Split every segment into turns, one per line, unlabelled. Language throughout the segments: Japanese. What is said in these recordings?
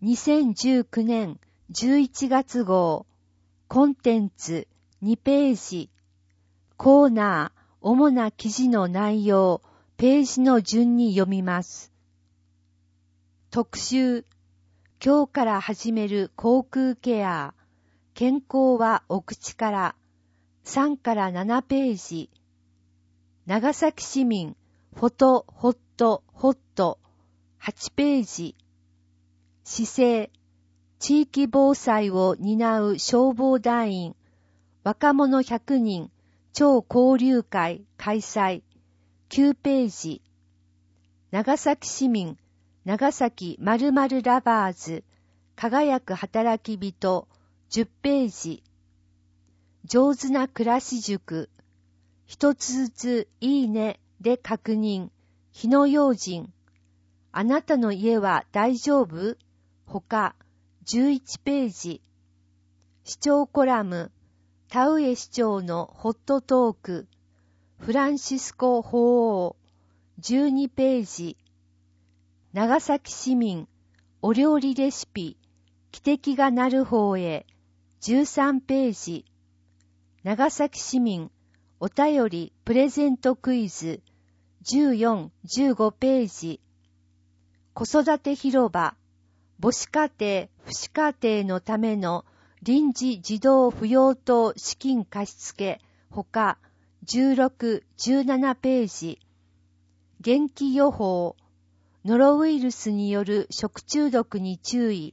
2019年11月号コンテンツ2ページコーナー主な記事の内容ページの順に読みます。特集今日から始める口腔ケア健康はお口から3から7ページ長崎市民フォトホットホット8ページ市政地域防災を担う消防団員若者100人超交流会開催9ページ長崎市民長崎〇〇ラバーズ輝く働き人10ページ上手な暮らし塾一つずついいねで確認火の用心あなたの家は大丈夫他11ページ市長コラム田上市長のホットトークフランシスコ法王12ページ長崎市民お料理レシピ汽笛が鳴る方へ13ページ長崎市民お便りプレゼントクイズ14、15ページ子育て広場母子家庭、父子家庭のための臨時児童扶養等資金貸付ほか16、17ページ元気予報ノロウイルスによる食中毒に注意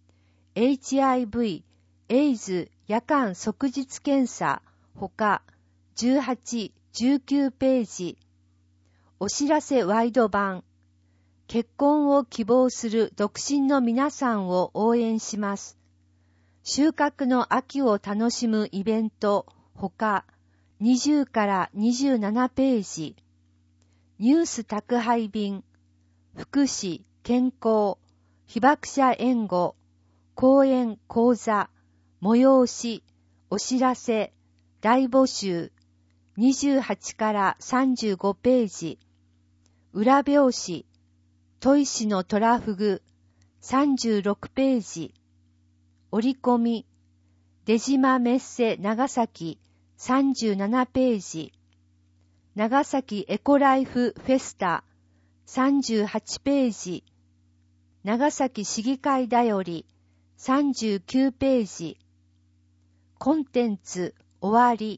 HIV、エイズ夜間即日検査ほか18、19ページお知らせワイド版結婚を希望する独身の皆さんを応援します。収穫の秋を楽しむイベントほか20から27ページニュース宅配便福祉、健康、被爆者援護、講演、講座、催し、お知らせ、大募集28から35ページ裏表紙砥石のトラフグ36ページ折り込み出島メッセ長崎37ページ長崎エコライフフェスタ38ページ長崎市議会だより39ページコンテンツ終わり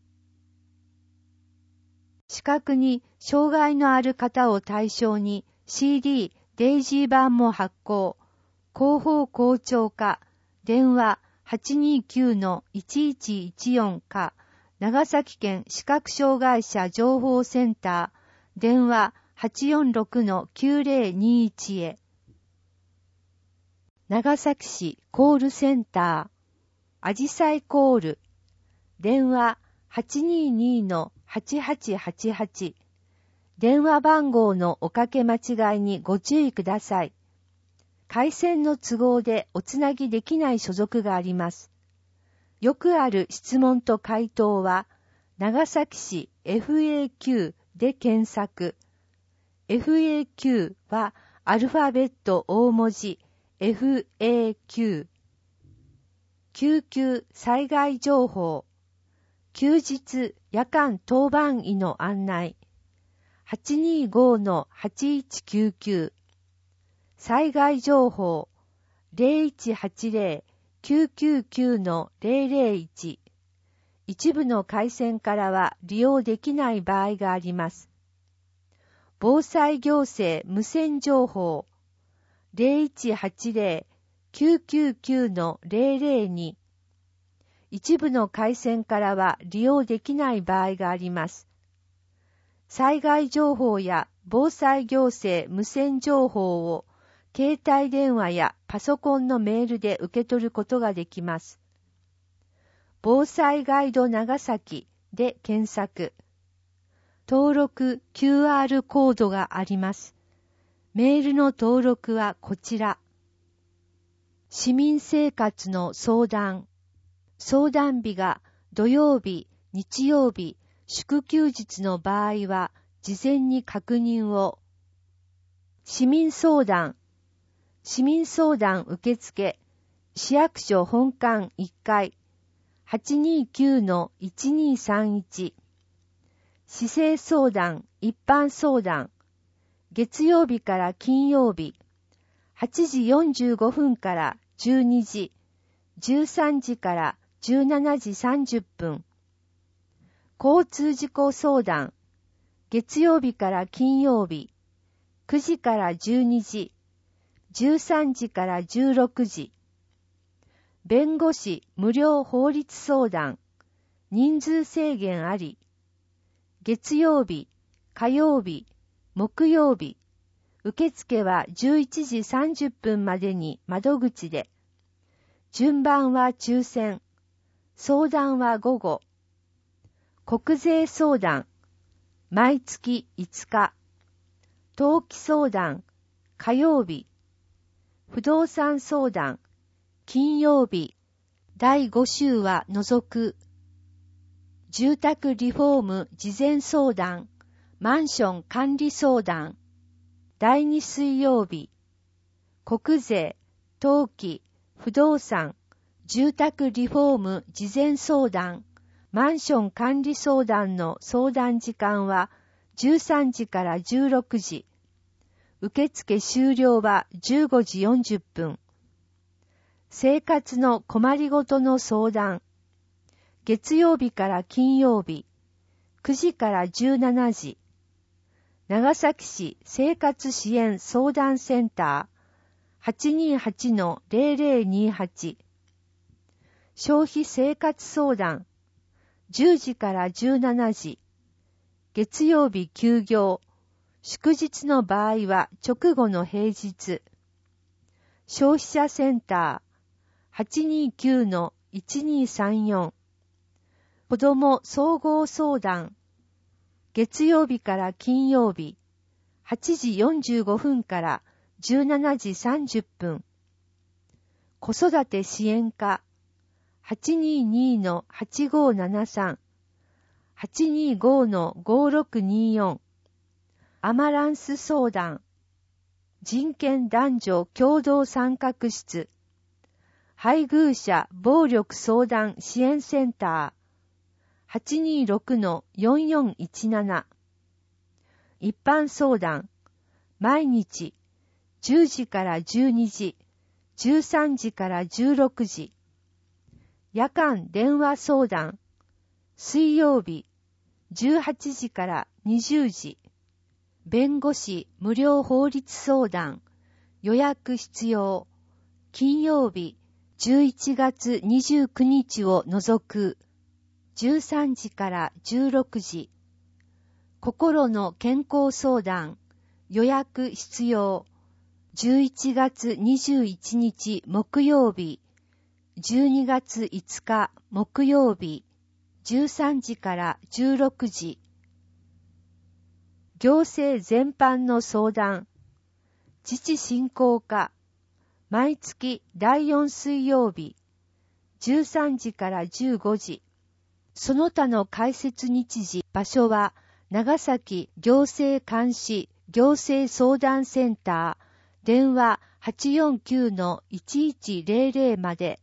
視覚に障害のある方を対象に CD デイジー版も発行広報校長課電話 829-1114 か長崎県視覚障害者情報センター電話 846-9021 へ長崎市コールセンターあじさいコール電話 822-8888 電話番号のおかけ間違いにご注意ください。回線の都合でおつなぎできない所属があります。よくある質問と回答は長崎市 FAQ で検索。FAQ はアルファベット大文字 FAQ。救急災害情報。休日夜間当番医の案内。825-8199。災害情報。0180-999-001。一部の回線からは利用できない場合があります。防災行政無線情報 0180-999-002 一部の回線からは利用できない場合があります。災害情報や防災行政無線情報を携帯電話やパソコンのメールで受け取ることができます。防災ガイド長崎で検索。登録 QR コードがあります。メールの登録はこちら。市民生活の相談。相談日が土曜日、日曜日、祝休日の場合は事前に確認を。市民相談。 市民相談受付、市役所本館1階、829-1231。市政相談、一般相談、月曜日から金曜日、8時45分から12時、13時から17時30分。交通事故相談、月曜日から金曜日、9時から12時、13時から16時。弁護士無料法律相談、人数制限あり。月曜日、火曜日、木曜日。受付は11時30分までに窓口で。順番は抽選。相談は午後。国税相談、毎月5日。登記相談、火曜日。不動産相談、金曜日。第5週は除く。住宅リフォーム事前相談、マンション管理相談。第2水曜日。国税、登記、不動産、住宅リフォーム事前相談、マンション管理相談の相談時間は13時から16時。受付終了は15時40分。生活の困りごとの相談。月曜日から金曜日、9時から17時。長崎市生活支援相談センター 828-0028。消費生活相談。10時から17時。月曜日休業。祝日の場合は直後の平日。消費者センター 829-1234。子ども総合相談。月曜日から金曜日。8時45分から17時30分。子育て支援課。822-8573。825-5624。アマランス相談。人権男女共同参画室。配偶者暴力相談支援センター。826-4417。一般相談。毎日。10時から12時。13時から16時。夜間電話相談。水曜日。18時から20時。弁護士無料法律相談。予約必要。金曜日。11月29日を除く。13時から16時。心の健康相談。予約必要。11月21日木曜日。12月5日木曜日。13時から16時。行政全般の相談。自治振興課。毎月第4水曜日。13時から15時。その他の開設日時、場所は、長崎行政監視行政相談センター、電話 849-1100 まで。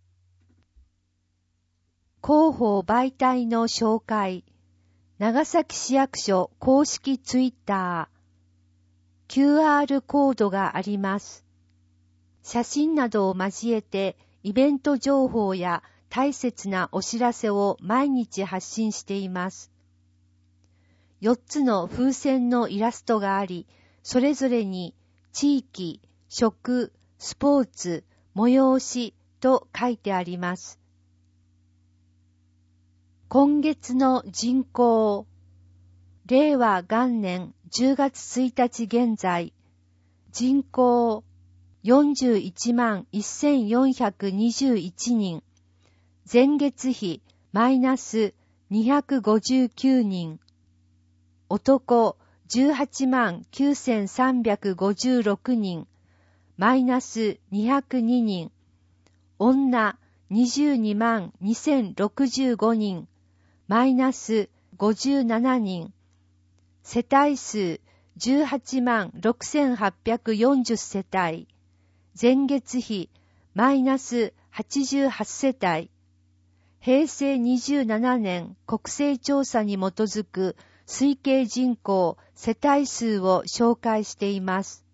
広報媒体の紹介。長崎市役所公式ツイッター。QR コードがあります。写真などを交えて、イベント情報や大切なお知らせを毎日発信しています。4つの風船のイラストがあり、それぞれに地域、食、スポーツ、催しと書いてあります。今月の人口。令和元年10月1日現在。人口41万1421人。前月比マイナス259人。男18万9356人。マイナス202人。女22万2065人。マイナス57人。世帯数18万6840世帯。 前月比マイナス88世帯。平成27年国勢調査に基づく推計人口世帯数を紹介しています。